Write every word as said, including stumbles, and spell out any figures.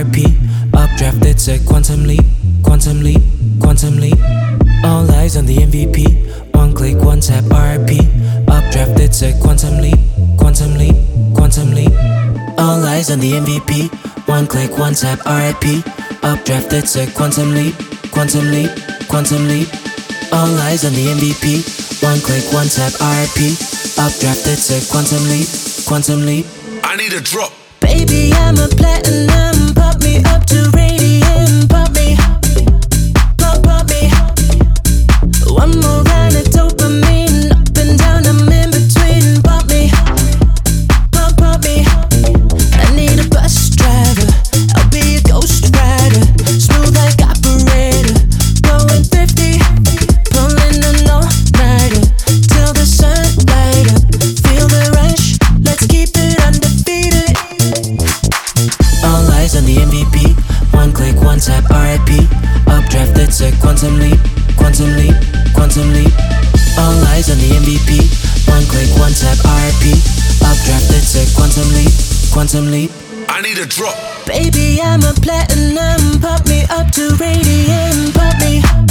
R P. Updraft, it's a quantum leap, quantum leap, quantum leap. All eyes on the M V P. One click, one tap, R I P. Updraft, it's a quantum leap, quantum leap, quantum leap. All eyes on the M V P. One click, one tap, R I P. Updraft, it's a quantum leap, quantum leap, quantum leap. All eyes on the M V P. One click, one tap, R I P. Updraft, it's a quantum leap, quantum leap. I need a drop. Baby, I'm a platinum. Pop me up to radium. Pop me, pop, pop me. One more round of dopamine. Up and down, I'm in between. Pop me, pop, pop me. I need a bus driver. I'll be a ghost rider. Smooth like operator. Blowing fifty. Pulling an all-nighter. Till the sun light up. Feel the rush. Let's keep it undefeated. All eyes on the M V P. One click, one tap, R I P. Updraft, it's a quantum leap, quantum leap, quantum leap. All eyes on the M V P. One click, one tap, R I P. Updraft, it's a quantum leap, quantum leap. I need a drop. Baby, I'm a platinum. Pop me up to radium. Pop me.